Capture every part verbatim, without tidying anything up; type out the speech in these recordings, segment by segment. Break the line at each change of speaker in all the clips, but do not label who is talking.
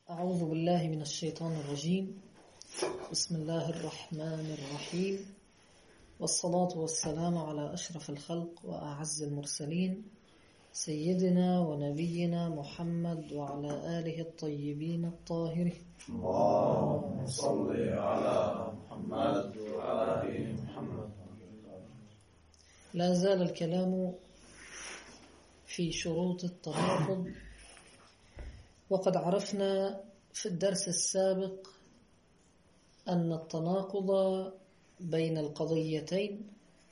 أعوذ بالله من الشيطان الرجيم. بسم الله الرحمن الرحيم، والصلاة والسلام على أشرف الخلق وأعز المرسلين سيدنا ونبينا محمد وعلى آله الطيبين الطاهرين.
اللهم صل على محمد وعلى آل محمد.
لا زال الكلام في شروط التناقض، وقد عرفنا في الدرس السابق أن التناقض بين القضيتين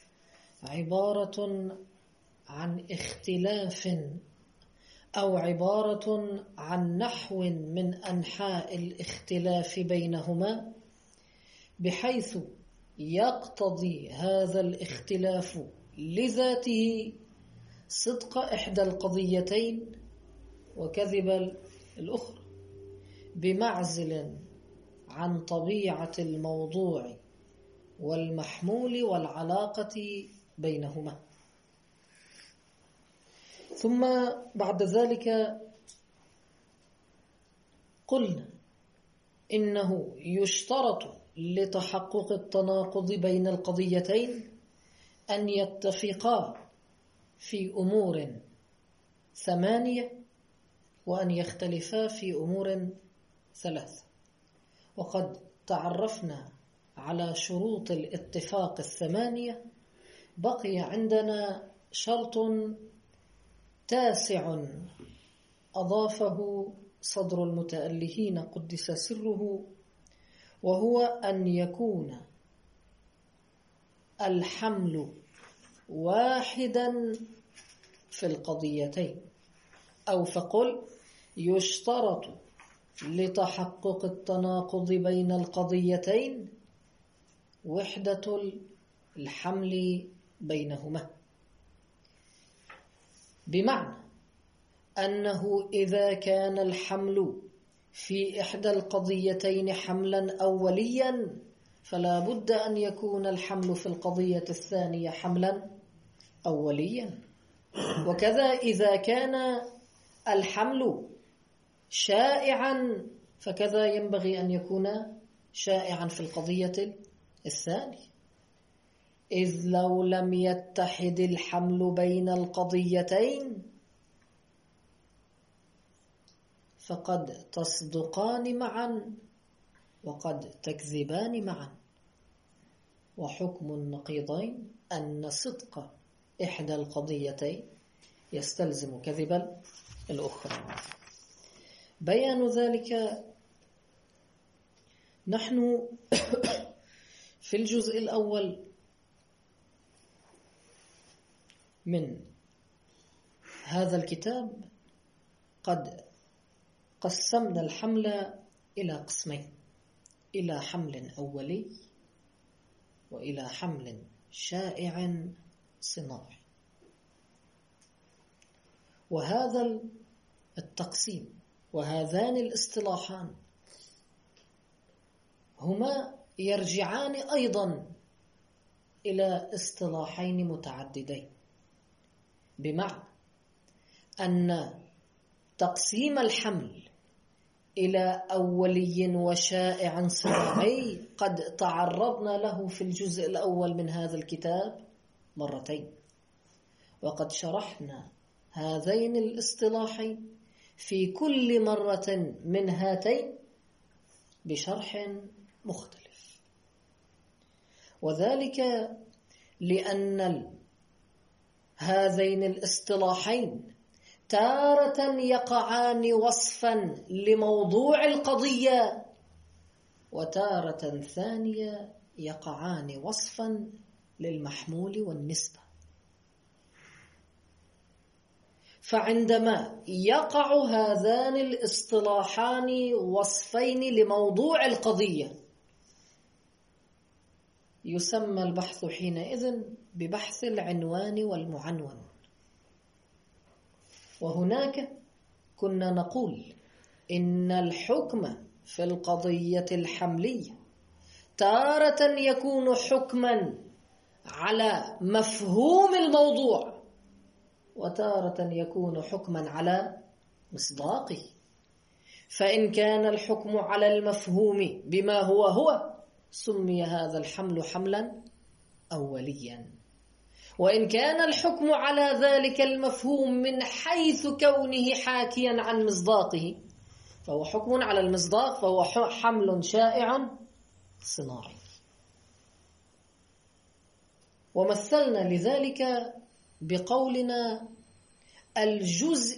عبارة عن اختلاف أو عبارة عن نحو من أنحاء الاختلاف بينهما، بحيث يقتضي هذا الاختلاف لذاته صدق إحدى القضيتين وكذب الأخرى، بمعزل عن طبيعة الموضوع والمحمول والعلاقة بينهما. ثم بعد ذلك قلنا إنه يشترط لتحقق التناقض بين القضيتين أن يتفقا في أمور ثمانية وأن يختلفا في أمور ثلاثة. وقد تعرفنا على شروط الاتفاق الثمانية. بقي عندنا شرط تاسع أضافه صدر المتألهين قدس سره، وهو أن يكون الحمل واحدا في القضيتين، أو فقل يشترط لتحقق التناقض بين القضيتين وحدة الحمل بينهما، بمعنى أنه إذا كان الحمل في إحدى القضيتين حملا أوليا فلا بد أن يكون الحمل في القضية الثانية حملا أوليا. وكذا إذا كان الحمل شائعا فكذا ينبغي أن يكون شائعا في القضية الثانية، إذ لو لم يتحد الحمل بين القضيتين فقد تصدقان معا وقد تكذبان معا، وحكم النقيضين أن صدق إحدى القضيتين يستلزم كذب الأخرى. بيان ذلك نحن في الجزء الأول من هذا الكتاب قد قسمنا الحمل إلى قسمين، إلى حمل أولي وإلى حمل شائع صناعي. وهذا التقسيم وهذان الاصطلاحان هما يرجعان أيضا إلى اصطلاحين متعددين، بمعنى أن تقسيم الحمل إلى أولي وشائع صناعي قد تعرضنا له في الجزء الأول من هذا الكتاب مرتين، وقد شرحنا هذين الاصطلاحين في كل مرة من هاتين بشرح مختلف، وذلك لأن هذين الاصطلاحين تارة يقعان وصفا لموضوع القضية، وتارة ثانية يقعان وصفا للمحمول والنسبة. فعندما يقع هذان الاصطلاحان وصفين لموضوع القضية يسمى البحث حينئذ ببحث العنوان والمعنون. وهناك كنا نقول إن الحكم في القضية الحملية تارة يكون حكما على مفهوم الموضوع، وتارة يكون حكما على مصداقه. فإن كان الحكم على المفهوم بما هو هو سمي هذا الحمل حملا أوليا، وإن كان الحكم على ذلك المفهوم من حيث كونه حاكيا عن مصداقه فهو حكم على المصداق، فهو حمل شائع صناعي. ومثلنا لذلك بقولنا الجزء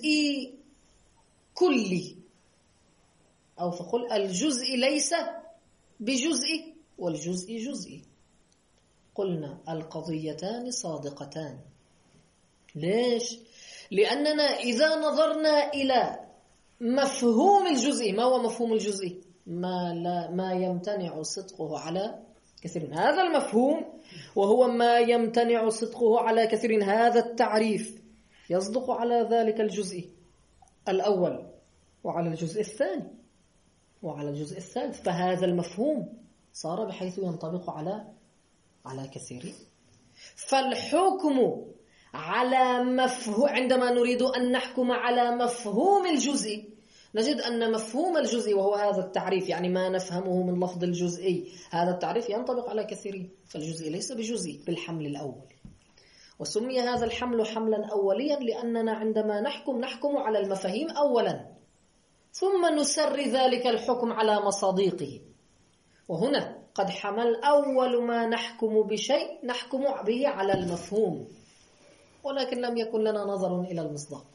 كلي، أو فقل الجزء ليس بجزء والجزء جزئي. قلنا القضيتان صادقتان. ليش؟ لأننا إذا نظرنا إلى مفهوم الجزء، ما هو مفهوم الجزء؟ ما, لا ما يمتنع صدقه على كثير. هذا المفهوم وهو ما يمتنع صدقه على كثير. هذا التعريف يصدق على ذلك الجزء الأول وعلى الجزء الثاني وعلى الجزء الثالث، فهذا المفهوم صار بحيث ينطبق على على كثير. فالحكم على مفهوم، عندما نريد أن نحكم على مفهوم الجزء نجد أن مفهوم الجزء وهو هذا التعريف، يعني ما نفهمه من لفظ الجزئي، هذا التعريف ينطبق على كثيرين، فالجزء ليس بجزء بالحمل الأول. وسمي هذا الحمل حملا أوليا لأننا عندما نحكم نحكم على المفاهيم أولا ثم نسر ذلك الحكم على مصادقه. وهنا قد حمل أول ما نحكم بشيء نحكم به على المفهوم، ولكن لم يكن لنا نظر إلى المصداق.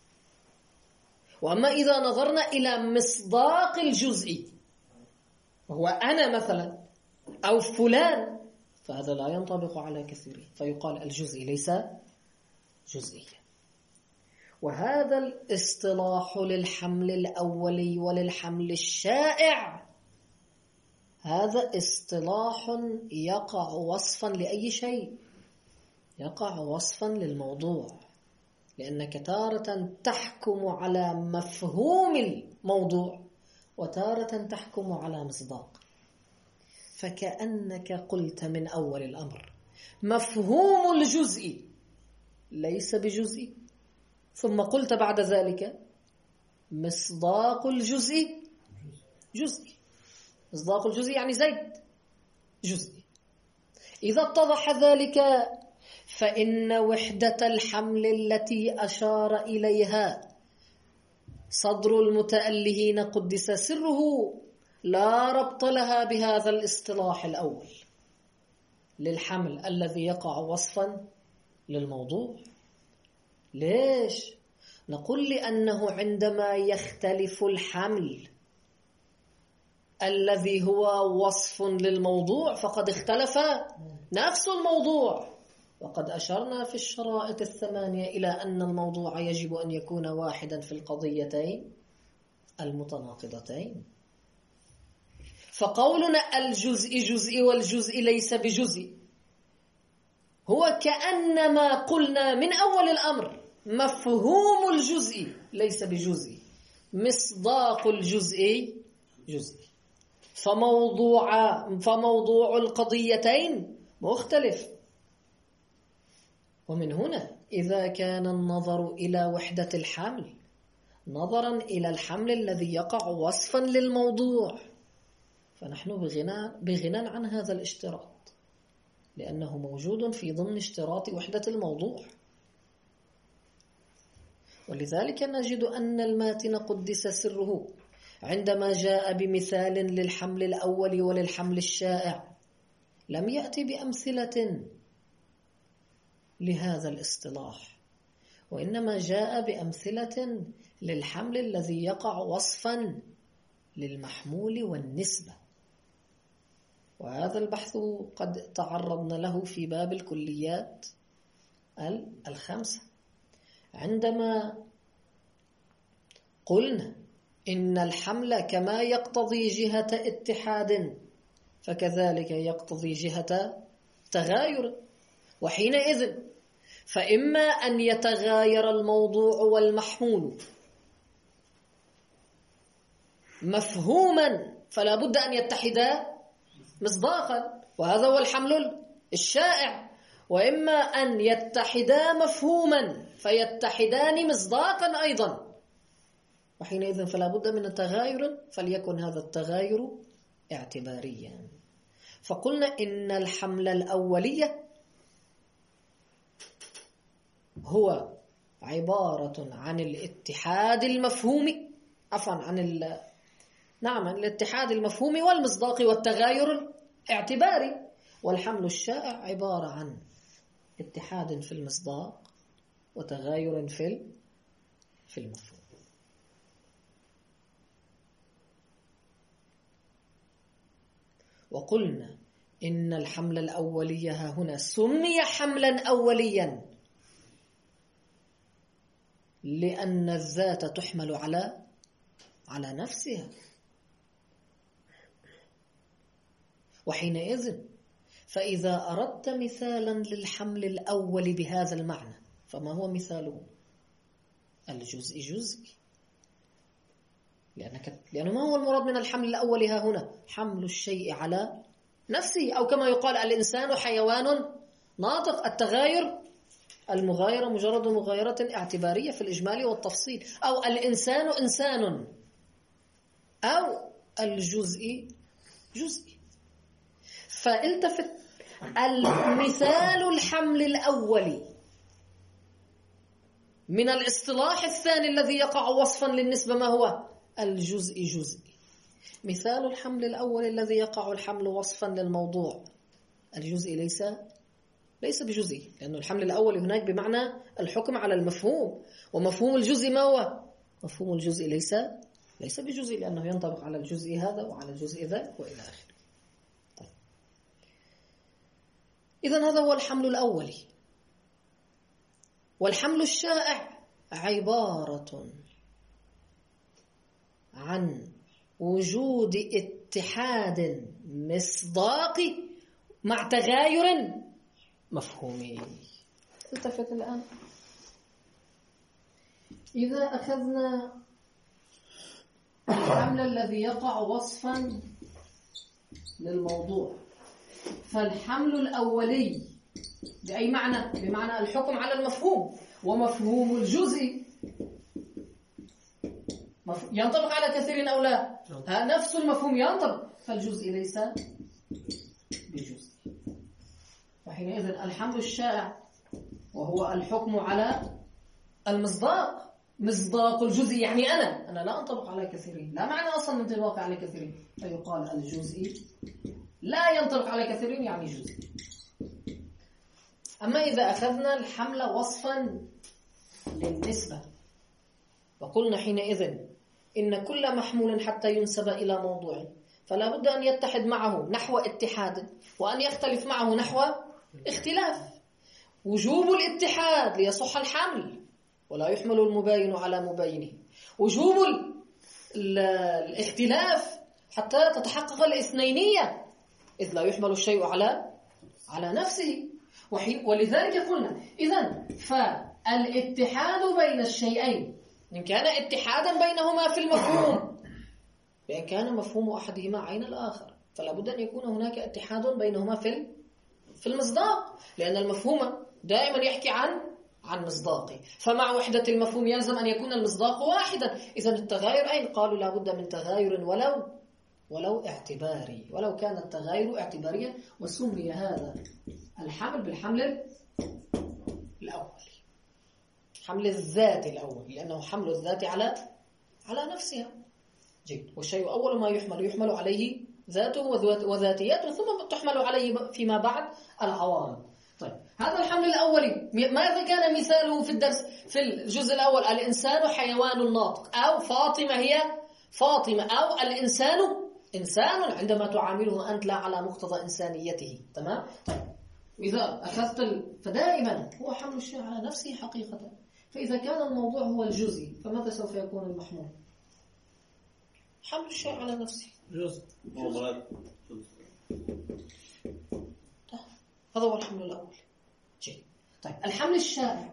وأما إذا نظرنا إلى مصداق الجزء وهو أنا مثلا أو فلان فهذا لا ينطبق على كثير، فيقال الجزء ليس جزئيا. وهذا الاصطلاح للحمل الأولي وللحمل الشائع هذا اصطلاح يقع وصفا لأي شيء، يقع وصفا للموضوع، لأنك تارة تحكم على مفهوم الموضوع وتارة تحكم على مصداق. فكأنك قلت من أول الأمر مفهوم الجزء ليس بجزء، ثم قلت بعد ذلك مصداق الجزء جزء. مصداق الجزء يعني زيد جزء. إذا اتضح ذلك فإن وحدة الحمل التي أشار إليها صدر المتألهين قدس سره لا ربط لها بهذا الاصطلاح الأول للحمل الذي يقع وصفا للموضوع. ليش؟ نقول لأنه عندما يختلف الحمل الذي هو وصف للموضوع فقد اختلف نفس الموضوع. وقد أشرنا في الشرائط الثمانية إلى أن الموضوع يجب أن يكون واحدا في القضيتين المتناقضتين. فقولنا الجزء جزء والجزء ليس بجزء هو كأنما قلنا من أول الأمر مفهوم الجزء ليس بجزء، مصداق الجزء جزء، فموضوع فموضوع القضيتين مختلف. ومن هنا إذا كان النظر إلى وحدة الحمل نظرا إلى الحمل الذي يقع وصفا للموضوع فنحن بغنى, بغنى عن هذا الاشتراط، لأنه موجود في ضمن اشتراط وحدة الموضوع. ولذلك نجد أن الماتن قدس سره عندما جاء بمثال للحمل الأول وللحمل الشائع لم يأتي بأمثلة لهذا الاصطلاح، وإنما جاء بأمثلة للحمل الذي يقع وصفا للمحمول والنسبة. وهذا البحث قد تعرضنا له في باب الكليات الخمسة عندما قلنا إن الحمل كما يقتضي جهة اتحاد فكذلك يقتضي جهة تغاير. وحينئذ فإما أن يتغاير الموضوع والمحمول مفهوما فلا بد أن يتحدا مصداقا، وهذا هو الحمل الشائع، وإما أن يتحدا مفهوما فيتحدان مصداقا أيضا، وحينئذ فلا بد من تغاير، فليكن هذا التغاير اعتباريا. فقلنا إن الحمل الأولية هو عبارة عن الاتحاد المفهومي، عفوا عن ال... نعم الاتحاد المفهومي والمصداقي والتغاير الاعتباري. والحمل الشائع عبارة عن اتحاد في المصداق وتغاير في في المفهوم. وقلنا إن الحمل الأولية هنا سمي حملا أوليا لأن الذات تحمل على على نفسها. وحينئذ فإذا أردت مثالا للحمل الأول بهذا المعنى فما هو مثاله؟ الجزء جزئي، لأنك لأنه ما هو المراد من الحمل الأول ها هنا؟ حمل الشيء على نفسه، أو كما يقال الإنسان حيوان ناطق. التغاير المغايرة مجرد مغايرة اعتبارية في الإجمال والتفصيل، أو الإنسان إنسان، أو الجزء جزئي. فالتفت المثال الحمل الأولي من الاصطلاح الثاني الذي يقع وصفا للنسبة ما هو؟ الجزء جزئي. مثال الحمل الأول الذي يقع الحمل وصفا للموضوع الجزئي ليس ليس بجزئي، لأن الحمل الأول هناك بمعنى الحكم على المفهوم، ومفهوم الجزء ما هو؟ مفهوم الجزء ليس ليس بجزئي، لأنه ينطبق على الجزء هذا وعلى الجزء ذاك وإلى آخره. طيب. إذن هذا هو الحمل الأولي. والحمل الشائع عبارة عن وجود اتحاد مصداقي مع تغاير مفهومي. التفت الآن، إذا أخذنا الحمل الذي يقع وصفا للموضوع فالحمل الأولي بأي معنى؟ بمعنى الحكم على المفهوم، ومفهوم الجزء ينطبق على كثير أو لا؟ نفس المفهوم ينطبق، فالجزء ليس بجزء. وحينئذ الحمل الشائع وهو الحكم على المصداق، مصداق الجزء يعني أنا أنا لا أنطبق على كثيرين، لا معنى أصلا انطباق على كثيرين، فيقال الجزء لا ينطبق على كثيرين يعني جزء. أما إذا أخذنا الحمل وصفا للنسبة وقلنا حينئذ إن كل محمول حتى ينسب إلى موضوع فلا بد أن يتحد معه نحو اتحاد، وأن يختلف معه نحو اختلاف. وجوب الاتحاد ليصح الحمل، ولا يحمل المباين على مباينه. وجوب الاختلاف حتى تتحقق الاثنينية، إذ لا يحمل الشيء على على نفسه. ولذلك قلنا إذن فالاتحاد بين الشيئين إن كان اتحادا بينهما في المفهوم، بأن كان مفهوم أحدهما عين الآخر، فلا بد أن يكون هناك اتحاد بينهما في في المصداق، لأن المفهوم دائما يحكي عن عن مصداقه، فمع وحدة المفهوم يلزم أن يكون المصداق واحدا. إذن التغاير أين؟ قالوا لا بد من تغاير ولو ولو اعتباري، ولو كان التغاير اعتباريا. وسمي هذا الحمل بالحمل الأول، حمل الذات الأول، لأنه حمل الذات على على نفسها. جيد. والشيء أول ما يحمل يحمل عليه ذاته وذاتياته، ثم تحمل عليه فيما بعد العوارض. طيب، هذا الحمل الأولي ماذا كان مثاله في الدرس في الجزء الأول؟ الإنسان حيوان ناطق، أو فاطمة هي فاطمة، أو الإنسان إنسان عندما تعامله أنت لا على مقتضى إنسانيته. تمام؟ طيب، إذا أخذت ال... فدائما هو حمل الشيء على نفسه حقيقة. فإذا كان الموضوع هو الجزء فماذا سوف يكون المحمول؟ حمل الشيء على نفسه
جزء.
هذا هو الحمل الأول. جيد. طيب، الحمل الشائع،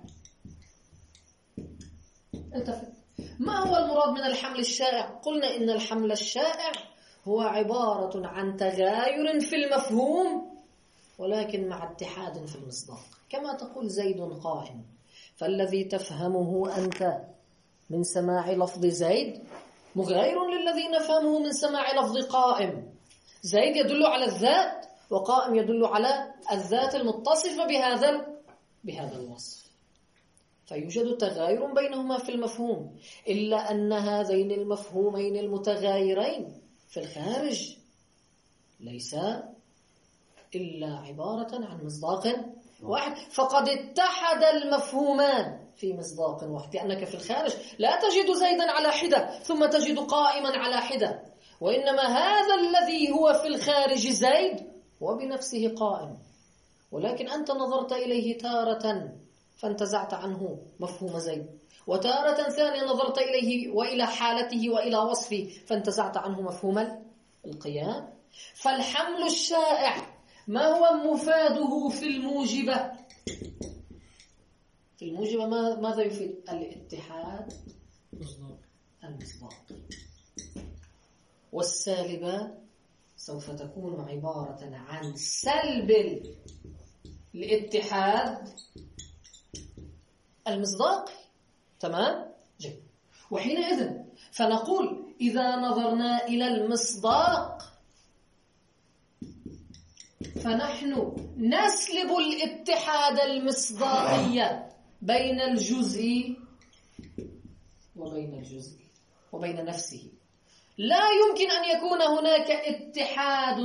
التفت، ما هو المراد من الحمل الشائع؟ قلنا إن الحمل الشائع هو عبارة عن تغاير في المفهوم ولكن مع اتحاد في المصداق. كما تقول زيد قائم، فالذي تفهمه أنت من سماع لفظ زيد مغاير للذي نفهمه من سماع لفظ قائم. زيد يدل على الذات وقائم يدل على الذات المتصفة بهذا بهذا الوصف، فيوجد تغاير بينهما في المفهوم، إلا أن هذين المفهومين المتغايرين في الخارج ليس إلا عبارة عن مصداق واحد، فقد اتحد المفهومان في مصداق واحد، لأنك في الخارج لا تجد زيدا على حدة ثم تجد قائما على حدة، وإنما هذا الذي هو في الخارج زيد هو بنفسه قائم، ولكن أنت نظرت إليه تارة فانتزعت عنه مفهوم زيد، وتارة ثانية نظرت إليه وإلى حالته وإلى وصفه فانتزعت عنه مفهوم القيام. فالحمل الشائع ما هو مفاده في الموجبة؟ في الموجبة ماذا يفيد؟ الاتحاد المصداق، والسالبة سوف تكون عبارة عن سلب الاتحاد المصداقي. تمام؟ جيد. وحينئذ فنقول إذا نظرنا إلى المصداق فنحن نسلب الاتحاد المصداقي بين الجزء وبين الجزء وبين نفسه. لا يمكن أن يكون هناك اتحاد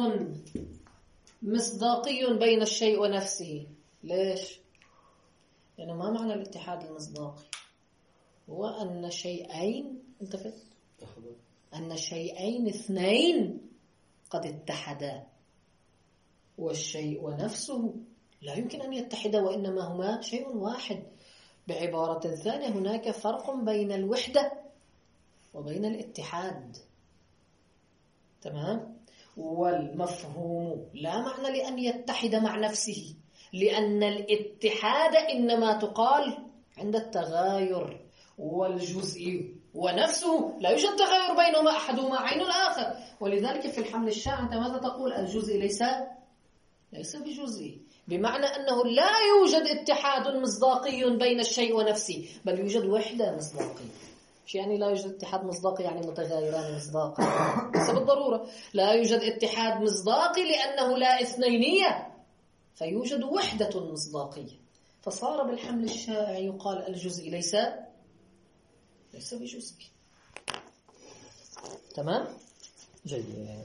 مصداقي بين الشيء ونفسه. ليش؟ لأنه ما معنى الاتحاد المصداقي؟ هو أن شيئين انتفت أن شيئين اثنين قد اتحدا، والشيء ونفسه لا يمكن أن يتحدا وإنما هما شيء واحد. بعبارة ثانية هناك فرق بين الوحدة وبين الاتحاد. تمام؟ والمفهوم لا معنى لأن يتحد مع نفسه، لأن الاتحاد إنما تقال عند التغاير، والجزء ونفسه لا يوجد تغاير بينهما، أحدهما عين الآخر. ولذلك في الحمل الشائع أنت ماذا تقول؟ الجزء ليس ليس بجزء، بمعنى أنه لا يوجد اتحاد مصداقي بين الشيء ونفسه، بل يوجد وحدة مصداقية. مش يعني لا يوجد اتحاد مصداقي يعني متغايران مصداقا، ليس بالضرورة. لا يوجد اتحاد مصداقي لأنه لا اثنينية، فيوجد وحدة مصداقية. فصار بالحمل الشائع يقال الجزء ليس ليس بجزء. تمام؟ جيد.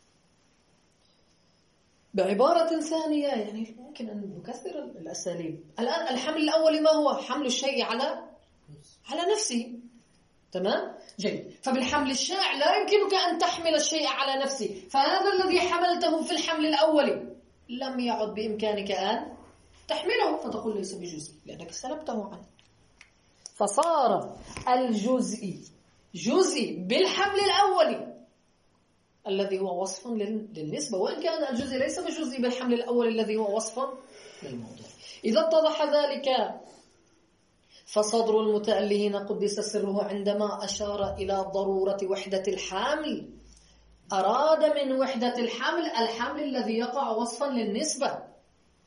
بعبارة ثانية يعني ممكن أن نكثر الأساليب. الآن الحمل الأول ما هو؟ حمل الشيء على على نفسه. تمام؟ جيد. فبالحمل الشائع لا يمكنك أن تحمل الشيء على نفسه، فهذا الذي حملته في الحمل الأول لم يعد بإمكانك أن تحمله، فتقول ليس بجزء لأنك سلبته عنه. فصار الجزء جزء بالحمل الأول الذي هو وصف للنسبة، وإن كان الجزء ليس بجزء بالحمل الأول الذي هو وصف للموضوع. إذا اتضح ذلك فصدر المتألهين قدس سره عندما أشار إلى ضرورة وحدة الحمل أراد من وحدة الحمل الحمل الذي يقع وصفا للنسبة.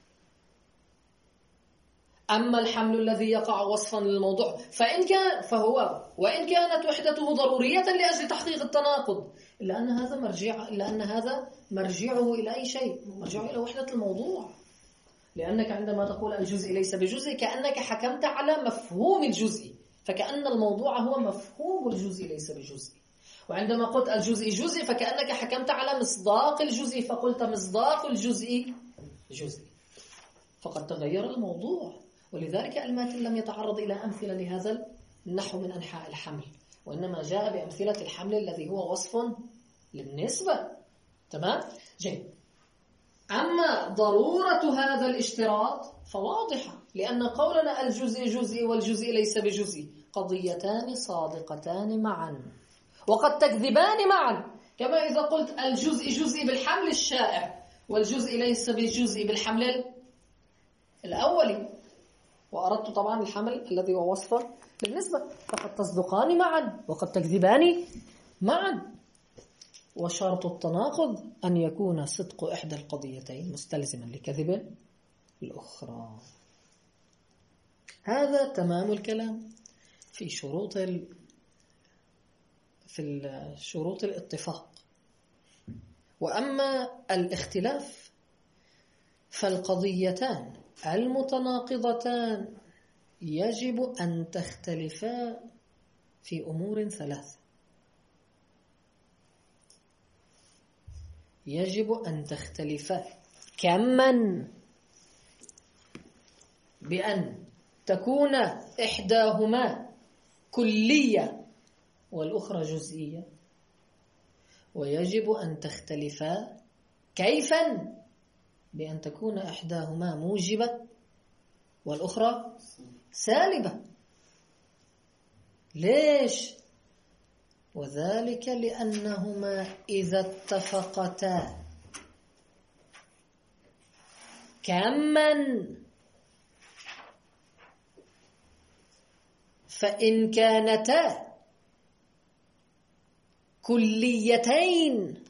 أما الحمل الذي يقع وصفا للموضوع فإن كان فهو وإن كانت وحدته ضرورية لأجل تحقيق التناقض، إلا أن هذا مرجع إلا أن هذا مرجعه إلى أي شيء؟ مرجعه إلى وحدة الموضوع. لأنك عندما تقول الجزء ليس بجزء كأنك حكمت على مفهوم الجزء، فكأن الموضوع هو مفهوم الجزء ليس بجزء. وعندما قلت الجزء جزء فكأنك حكمت على مصداق الجزء، فقلت مصداق الجزء جزء، فقد تغير الموضوع. ولذلك الماتن لم يتعرض إلى أمثلة لهذا النحو من أنحاء الحمل، وإنما جاء بأمثلة الحمل الذي هو وصف للنسبة. تمام؟ جيد. أما ضرورة هذا الاشتراط فواضحة، لأن قولنا الجزء جزء والجزء ليس بجزء قضيتان صادقتان معا وقد تكذبان معا، كما إذا قلت الجزء جزء بالحمل الشائع والجزء ليس بجزء بالحمل الأولي، وأردت طبعا الحمل الذي هو وصفا للنسبة، فقد تصدقان معا وقد تكذبان معا. وشرط التناقض أن يكون صدق إحدى القضيتين مستلزما لكذب الأخرى. هذا تمام الكلام في شروط في شروط الاتفاق. وأما الاختلاف فالقضيتان المتناقضتان يجب أن تختلفا في أمور ثلاثة. يجب أن تختلفا كماً بأن تكون إحداهما كلية والأخرى جزئية، ويجب أن تختلفا كيفاً بأن تكون إحداهما موجبة والأخرى سالبة. ليش؟ وذلك لأنهما إذا اتفقتا كماً فإن كانتا كليتين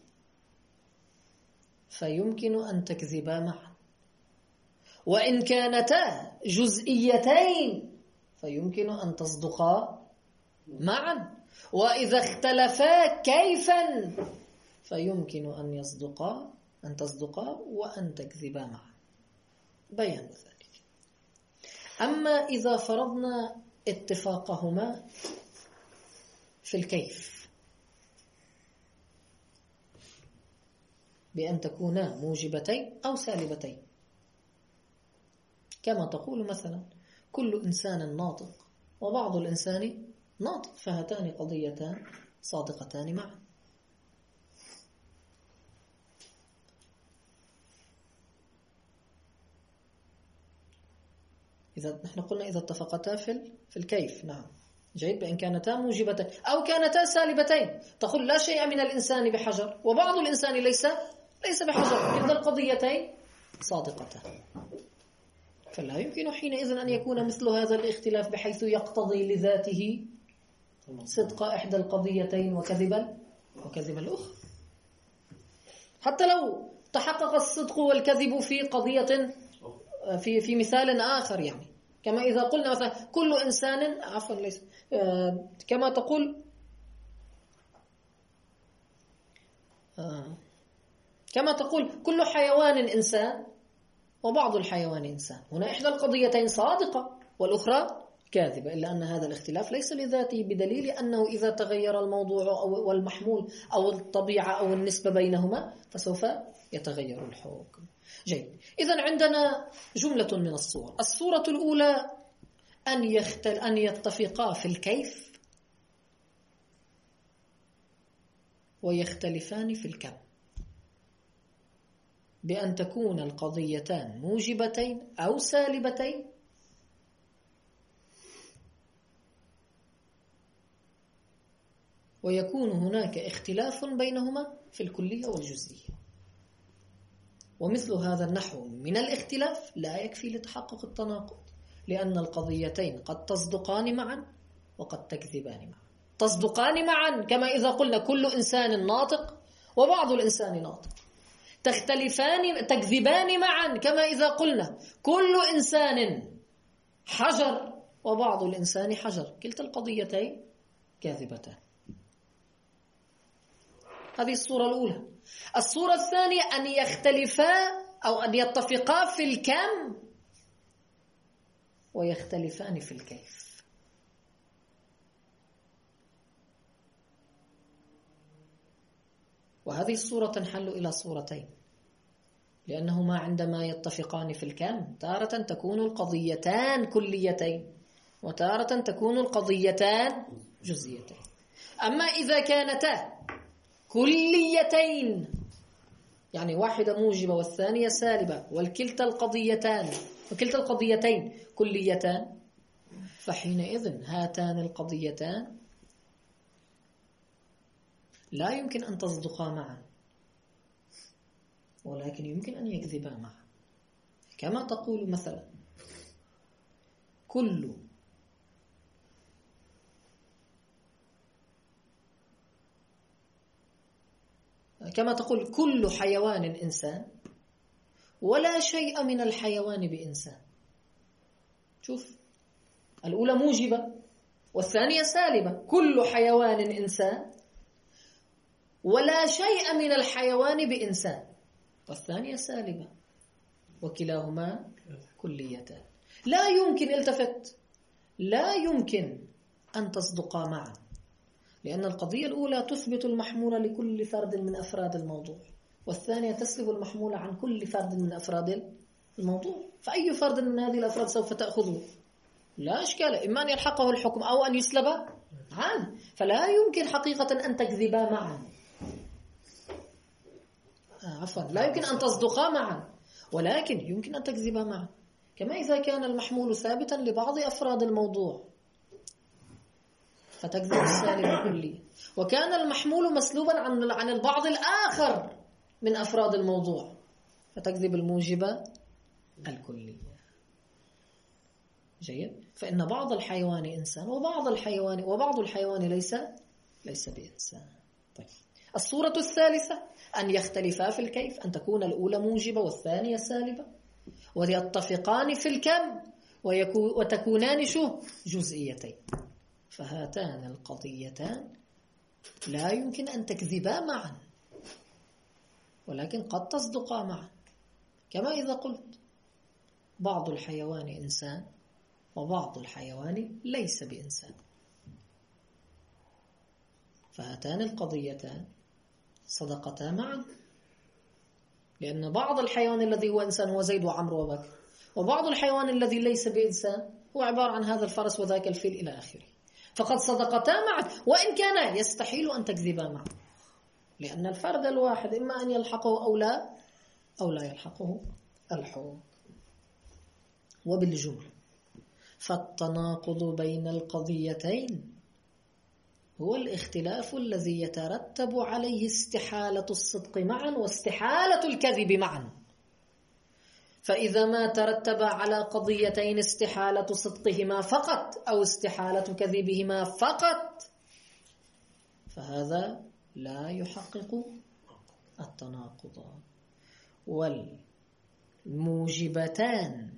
فيمكن أن تكذبا معا، وإن كانتا جزئيتين فيمكن أن تصدقا معا، وإذا اختلفا كيفا فيمكن أن يصدقا أن تصدقا وأن تكذبا معا. بيان ذلك. أما إذا فرضنا اتفاقهما في الكيف بأن تكونا موجبتين أو سالبتين، كما تقول مثلا كل إنسان ناطق وبعض الإنسان ناطق، فهاتان قضيتان صادقتان معا. إذا نحن قلنا إذا اتفقتا في في الكيف، نعم جيد، بأن كانتا موجبتين أو كانتا سالبتين. تقول لا شيء من الإنسان بحجر وبعض الإنسان ليس ليس بحجر، كلتا القضيتين صادقتان. فلا يمكن حينئذ أن يكون مثل هذا الاختلاف بحيث يقتضي لذاته صدق إحدى القضيتين وكذبا وكذب الأخرى. حتى لو تحقق الصدق والكذب في قضية في في مثال آخر، يعني كما إذا قلنا مثلا كل إنسان عفوا ليس آه كما تقول آه كما تقول كل حيوان إنسان وبعض الحيوان إنسان، هنا إحدى القضيتين صادقة والأخرى كاذبة، إلا أن هذا الاختلاف ليس لذاته بدليل أنه إذا تغير الموضوع أو والمحمول أو الطبيعة أو النسبة بينهما فسوف يتغير الحكم. جيد، إذن عندنا جملة من الصور. الصورة الأولى أن يختل أن يتفقا في الكيف ويختلفان في الكم، بأن تكون القضيتان موجبتين أو سالبتين، ويكون هناك اختلاف بينهما في الكلية والجزئية. ومثل هذا النحو من الاختلاف لا يكفي لتحقق التناقض، لأن القضيتين قد تصدقان معا وقد تكذبان معا. تصدقان معا كما إذا قلنا كل إنسان ناطق وبعض الإنسان ناطق. تختلفان تكذبان معا كما إذا قلنا كل إنسان حجر وبعض الإنسان حجر، كلتا القضيتين كاذبتان. هذه الصورة الأولى. الصورة الثانية أن يختلفا أو أن يتفقا في الكم ويختلفان في الكيف. وهذه الصورة تنحل إلى صورتين، لأنهما عندما يتفقان في الكم تارة تكون القضيتان كليتين وتارة تكون القضيتان جزئيتين. أما إذا كانتا كليتين، يعني واحدة موجبة والثانية سالبة والكلتا القضيتان وكلتا القضيتين كليتان، فحينئذ هاتان القضيتان لا يمكن أن تصدقا معا، ولكن يمكن أن يكذبا معا. كما تقول مثلا كل كما تقول كل حيوان إنسان ولا شيء من الحيوان بإنسان. شوف، الأولى موجبة والثانية سالبة. كل حيوان إنسان ولا شيء من الحيوان بإنسان، والثانية سالبة، وكلاهما كليتان. لا يمكن، التفت، لا يمكن أن تصدقا معا، لأن القضية الأولى تثبت المحمول لكل فرد من أفراد الموضوع، والثانية تسلب المحمول عن كل فرد من أفراد الموضوع. فأي فرد من هذه الأفراد سوف تأخذه؟ لا إشكال، إما أن يلحقه الحكم أو أن يسلب عنه. فلا يمكن حقيقة أن تكذبا معا، آه عفوا، لا يمكن أن تصدقا معا، ولكن يمكن أن تكذبا معا. كما إذا كان المحمول ثابتا لبعض أفراد الموضوع فتكذب السالب الكلي، وكان المحمول مسلوبا عن عن البعض الآخر من أفراد الموضوع فتكذب الموجب الكلي. جيد. فإن بعض الحيوان إنسان وبعض الحيوان وبعض الحيوان ليس ليس بإنسان. طيب. الصورة الثالثة أن يختلفا في الكيف، أن تكون الأولى موجبة والثانية سالبة، ويتفقان في الكم وتكونان شو جزئيتين. فهاتان القضيتان لا يمكن أن تكذبا معا، ولكن قد تصدقا معا. كما إذا قلت بعض الحيوان إنسان وبعض الحيوان ليس بإنسان، فهاتان القضيتان صدقتا معا، لأن بعض الحيوان الذي هو إنسان هو زيد وعمرو وبكر، وبعض الحيوان الذي ليس بإنسان هو عبارة عن هذا الفرس وذاك الفيل إلى آخره. فقد صدقتا معا، وإن كان يستحيل أن تكذبا معا، لأن الفرد الواحد إما أن يلحقه أو لا أو لا يلحقه الحكم. وبالجملة فالتناقض بين القضيتين هو الاختلاف الذي يترتب عليه استحالة الصدق معا واستحالة الكذب معا. فإذا ما ترتب على قضيتين استحالة صدقهما فقط أو استحالة كذبهما فقط، فهذا لا يحقق التناقض. والموجبتان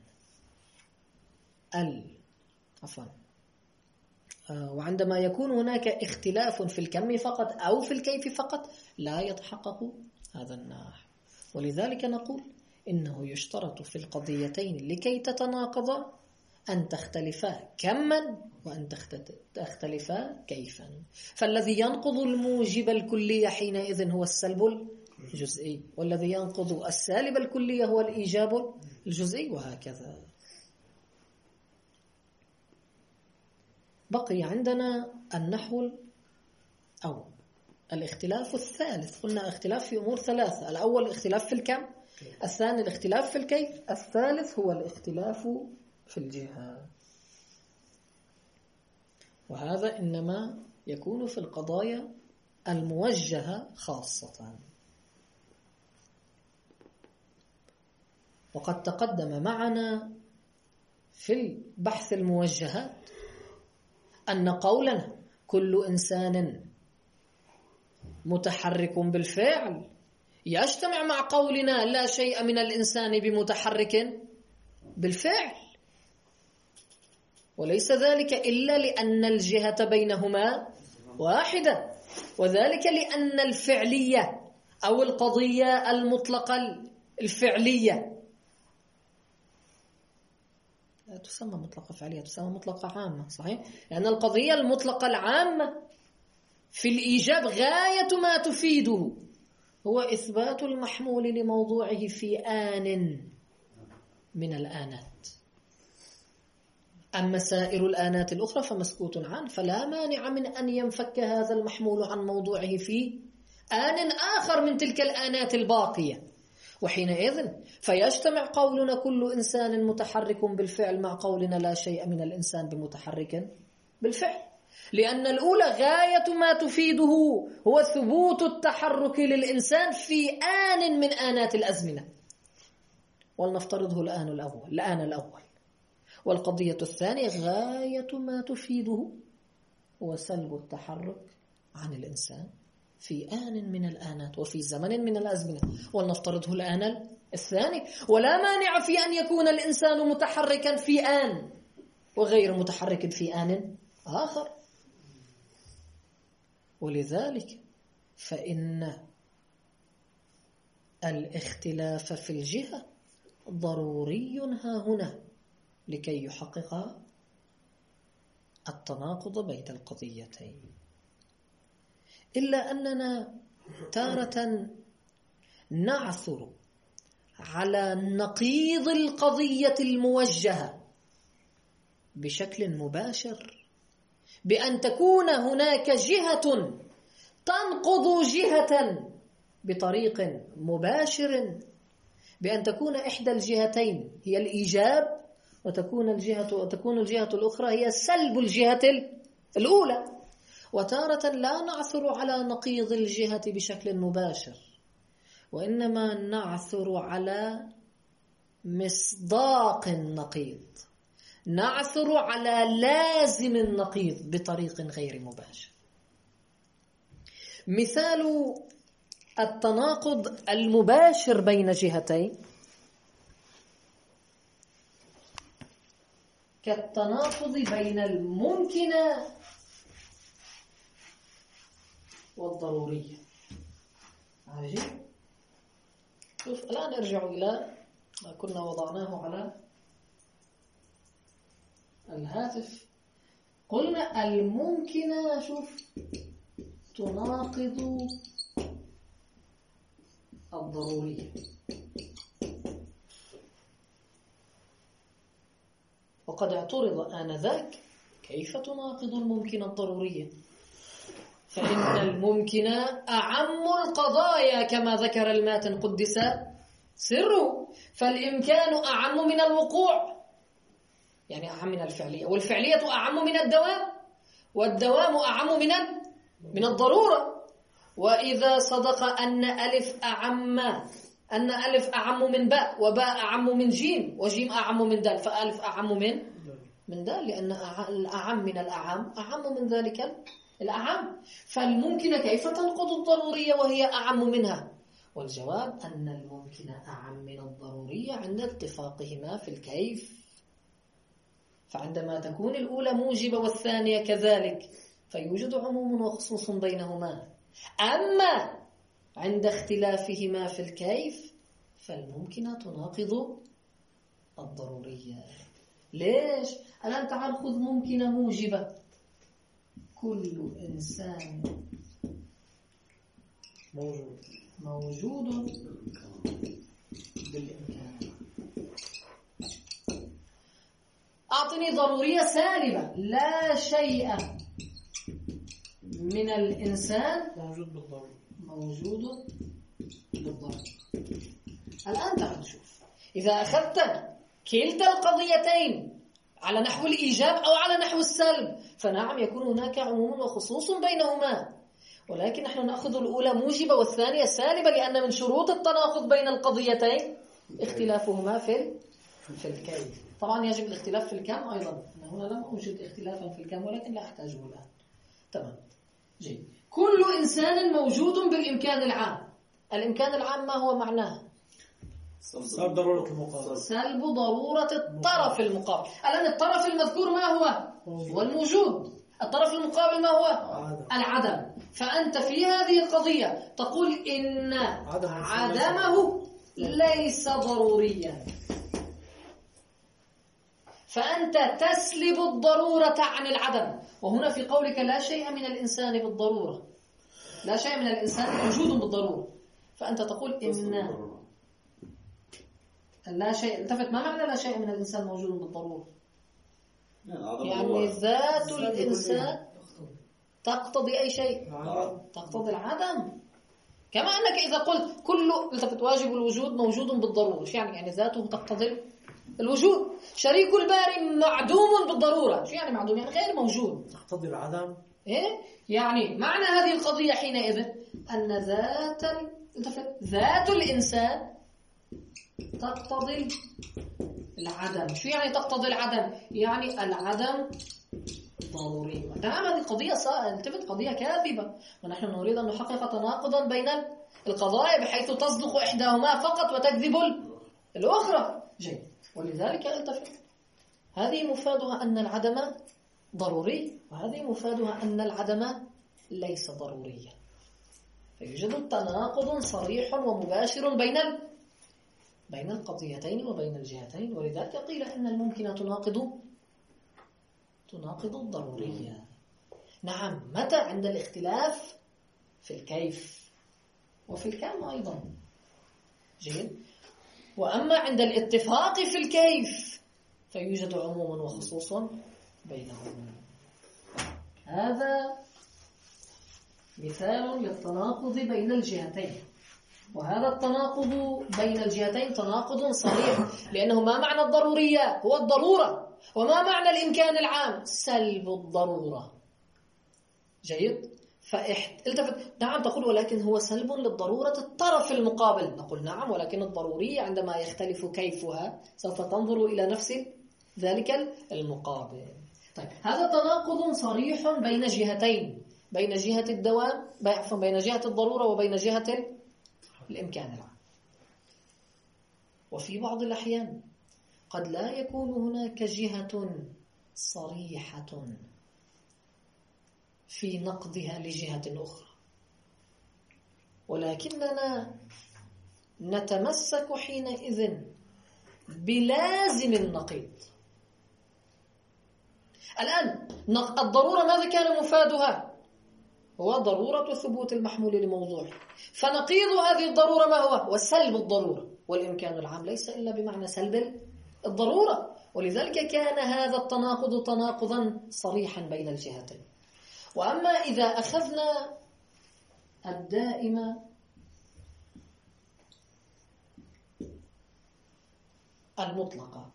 ال عفوا وعندما يكون هناك اختلاف في الكم فقط أو في الكيف فقط لا يتحقق هذا النحو. ولذلك نقول إنه يشترط في القضيتين لكي تتناقضا أن تختلفا كما وأن تختلفا كيفا. فالذي ينقض الموجب الكلي حينئذ هو السلب الجزئي، والذي ينقض السالب الكلي هو الإيجاب الجزئي، وهكذا. بقي عندنا النحو أو الاختلاف الثالث. قلنا اختلاف في أمور ثلاثة: الأول الاختلاف في الكم، الثاني الاختلاف في الكيف، الثالث هو الاختلاف في الجهة. وهذا إنما يكون في القضايا الموجهة خاصة. وقد تقدم معنا في البحث الموجهات أن قولنا كل إنسان متحرك بالفعل يجتمع مع قولنا لا شيء من الإنسان بمتحرك بالفعل، وليس ذلك إلا لأن الجهة بينهما واحدة، وذلك لأن الفعلية أو القضية المطلقة الفعلية لا تسمى مطلقة فعلية، تسمى مطلقة عامة، صحيح؟ لأن القضية المطلقة العامة في الإيجاب غاية ما تفيده هو إثبات المحمول لموضوعه في آن من الآنات. أما سائر الآنات الأخرى فمسكوت عنه، فلا مانع من أن ينفك هذا المحمول عن موضوعه في آن آخر من تلك الآنات الباقية، وحينئذ فيجتمع قولنا كل إنسان متحرك بالفعل مع قولنا لا شيء من الإنسان بمتحرك بالفعل، لأن الأولى غاية ما تفيده هو ثبوت التحرك للإنسان في آن من آنات الأزمنة، ولنفترضه الآن الأول الآن الأول والقضية الثانية غاية ما تفيده هو سلب التحرك عن الإنسان في آن من الآنات وفي زمن من الأزمنة، ولنفترضه الآن الثاني. ولا مانع في أن يكون الإنسان متحركا في آن وغير متحرك في آن آخر. ولذلك فإن الاختلاف في الجهة ضروري ها هنا لكي يحقق التناقض بين القضيتين. إلا أننا تارة نعثر على نقيض القضية الموجهة بشكل مباشر، بأن تكون هناك جهة تنقض جهة بطريق مباشر، بأن تكون إحدى الجهتين هي الإيجاب وتكون الجهة وتكون الجهة الأخرى هي سلب الجهة الأولى. وتارة لا نعثر على نقيض الجهة بشكل مباشر، وإنما نعثر على مصداق النقيض، نعثر على لازم النقيض بطريق غير مباشر. مثال التناقض المباشر بين جهتين كالتناقض بين الممكن والضرورية. عجيب. شوف الآن ارجعوا إلى ما كنا وضعناه على الهاتف. قلنا الممكن شوف تناقض الضرورية، وقد اعترض آنذاك كيف تناقض الممكن الضرورية، فإن الممكن أعم القضايا كما ذكر الماتن قدس سره، فالإمكان أعم من الوقوع، يعني أعم من الفعلية، والفعلية أعم من الدوام، والدوام أعم من من الضرورة. وإذا صدق أن ألف أعم أن ألف أعم من باء، وباء أعم من جيم، وجيم أعم من دال، فألف أعم من من دال، لأن الأعم من الأعم أعم من ذلك الأعم. فالممكن كيف تنقض الضرورية وهي أعم منها؟ والجواب أن الممكن أعم من الضرورية عند اتفاقهما في الكيف. فعندما تكون الأولى موجبة والثانية كذلك فيوجد عموم وخصوص بينهما. أما عند اختلافهما في الكيف فالممكن تناقض الضرورية. ليش؟ الآن تعال خذ ممكن موجبة، كل إنسان موجود موجود بالإمكان. أعطني ضرورية سالبة، لا شيء من الإنسان موجود بالضرورة موجود بالضرورة. الآن تعال نشوف، إذا أخذت كلتا القضيتين على نحو الإيجاب أو على نحو السلب فنعم يكون هناك عموم وخصوص بينهما، ولكن نحن نأخذ الأولى موجبة والثانية سالبة، لأن من شروط التناقض بين القضيتين اختلافهما في في الكيف. طبعا يجب الاختلاف في الكم أيضا، هنا لم أوجد اختلافا في الكم ولكن لا أحتاجه الآن. تمام جيد. كل إنسان موجود بالإمكان العام. الإمكان العام ما هو معناه؟
سلب ضرورة المقابل،
سلب ضرورة الطرف المقابل. الآن الطرف المذكور ما هو؟ هو الموجود. الطرف المقابل ما هو؟ العدم. فأنت في هذه القضية تقول إن عدمه ليس ضروريا، فأنت تسلب الضرورة عن العدم. وهنا في قولك لا شيء من الإنسان بالضرورة، لا شيء من الإنسان موجود بالضرورة، فأنت تقول إن لا شيء. التفت، ما معنى لا شيء من الإنسان موجود بالضرورة؟ يعني ذات الإنسان تقتضي أي شيء؟ تقتضي العدم. كما أنك إذا قلت كل التفت واجب الوجود موجود بالضرورة، شو يعني؟ يعني ذاته تقتضي الوجود. شريك الباري معدوم بالضرورة، شو يعني معدوم؟ يعني غير موجود،
تقتضي العدم.
إيه؟ يعني معنى هذه القضية حينئذ أن ذات ذات الإنسان تقتضي العدم. شو يعني تقتضي العدم؟ يعني العدم ضروري. تمام، هذه قضية التفت قضية كاذبة، ونحن نريد أن نحقق تناقضا بين القضايا بحيث تصدق إحداهما فقط وتكذب الأخرى. جيد. ولذلك التفت، هذه مفادها أن العدم ضروري، وهذه مفادها أن العدم ليس ضروريا. فيوجد تناقض صريح ومباشر بين ال... بين القضيتين وبين الجهتين، ولذلك قيل إن الممكن تناقض تناقض الضرورية. نعم، متى؟ عند الاختلاف في الكيف وفي الكم أيضا. جيد. وأما عند الاتفاق في الكيف فيوجد عموم وخصوص بينهم. هذا مثال للتناقض بين الجهتين، وهذا التناقض بين الجهتين تناقض صريح، لأنه ما معنى الضرورية؟ هو الضرورة. وما معنى الإمكان العام؟ سلب الضرورة. جيد. فالتفت. نعم تقول ولكن هو سلب للضرورة الطرف المقابل. نقول نعم، ولكن الضرورية عندما يختلف كيفها سوف تنظر إلى نفس ذلك المقابل. طيب، هذا تناقض صريح بين جهتين، بين جهة الدوام بين جهة الضرورة وبين جهة الإمكان العام. وفي بعض الأحيان قد لا يكون هناك جهة صريحة في نقضها لجهة أخرى، ولكننا نتمسك حينئذ بلازم النقيض. الآن الضرورة ماذا كان مفادها؟ هو ضرورة ثبوت المحمول لموضوعه، فنقيض هذه الضرورة ما هو؟ وسلب الضرورة. والإمكان العام ليس إلا بمعنى سلب الضرورة، ولذلك كان هذا التناقض تناقضا صريحا بين الجهتين. وأما إذا أخذنا الدائمة المطلقة،